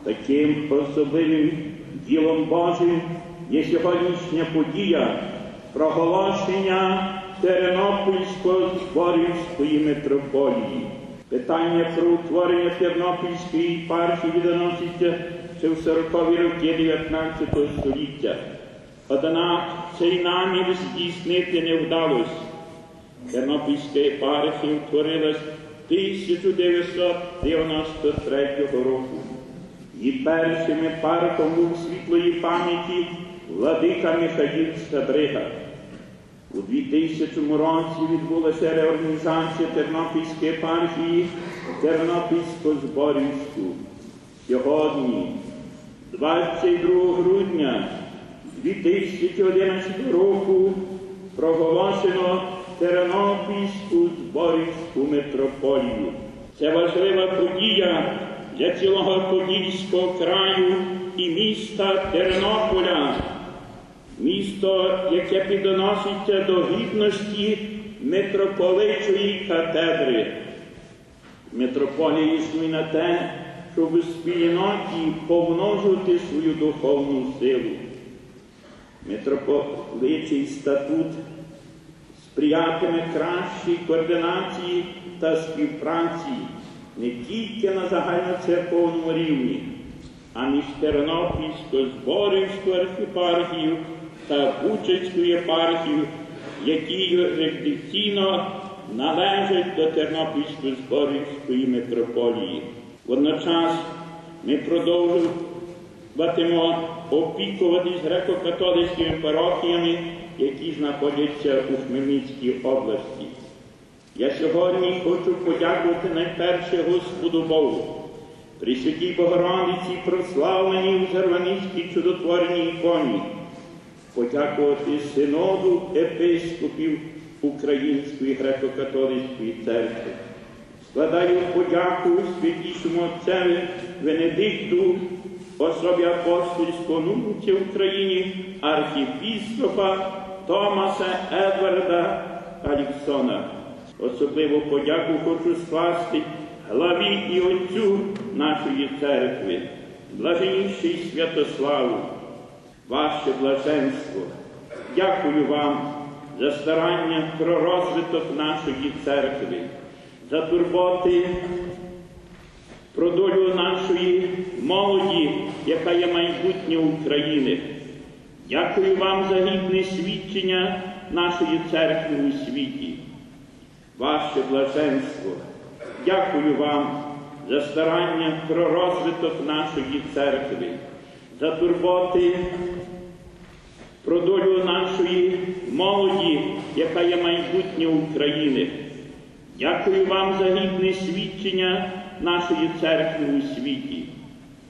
Таким особливим ділом Божим є сьогоднішня подія проголошення Тернопільсько-Зборівської митрополії. Питання про утворення Тернопільської єпархії відноситься ще в 40-ві роки 19 століття. Однак цей намір здійснити не вдалося. Тернопільська єпархія утворилась 1993 року. Її першим єпархом був світлої пам'яті владика Михаїл Стабрига. У 2000 році відбулася реорганізація Тернопільської єпархії в Тернопільсько-Зборівську. Сьогодні, 22 грудня 2011 року, проголошено Тернопільську Зборівську митрополію. Це важлива подія для цілого Подільського краю і міста Тернополя. Місто, яке підноситься до гідності митрополичої катедри. Митрополія існує на те, щоб у спільноті помножити свою духовну силу. Митрополичий статут сприятиме кращій координації та співпраці не тільки на загальноцерковному рівні, а між Тернопільсько-Зборівською архієпархією та Бучацькою єпархією, які юрисдикційно належать до Тернопільсько-Зборівської митрополії. Водночас ми продовжуватимемо опікуватись греко-католицькими парохіями, які знаходяться у Хмельницькій області. Я сьогодні хочу подякувати найперше Господу Богу, Пресвятій Богородиці, прославленій у Зарваницькій чудотворній іконі, подякувати Синоду єпископів Української греко-католицької церкви. Складаю подяку святішому отцеві Венедикту, особі апостольського нунція в Україні, архієпископа Томаса Едварда Аліксона. Особливу подяку хочу скласти главі і отцю нашої церкви, блаженніший Святославу. Ваше блаженство, дякую вам за старання про розвиток нашої церкви, за турботи про долю нашої молоді, яка є майбутнє України. Дякую вам за гідне свідчення нашої церкви у світі. Ваше блаженство, дякую вам за старання про розвиток нашої церкви, за турботи про долю нашої молоді, яка є майбутнє України. Дякую вам за гідне свідчення нашої церкви у світі.